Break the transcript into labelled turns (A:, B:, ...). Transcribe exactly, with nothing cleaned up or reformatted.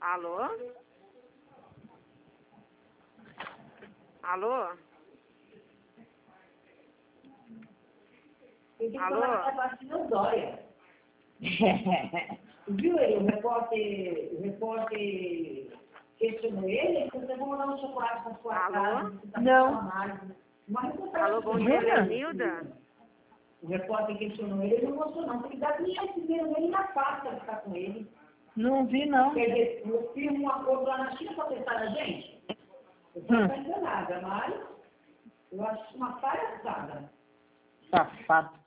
A: Alô? Alô?
B: Tem que
A: Alô?
B: falar que a vacina dói. Viu ele? O repórter, o repórter questionou ele, você vai mandar um chocolate para sua
A: Alô?
B: casa. Você tá
C: Não.
B: Mas
A: Alô, bom dia, Leonilda?
B: O repórter questionou ele, ele não gostou não. Tem que dar dinheiro primeiro nele na pasta para ficar com ele.
C: Não vi, não.
B: Quer dizer, eu fiz um acordo lá na China para testar a gente. Eu não
C: Hum.
B: estou enganada, mas eu acho uma palhaçada.
C: Safado.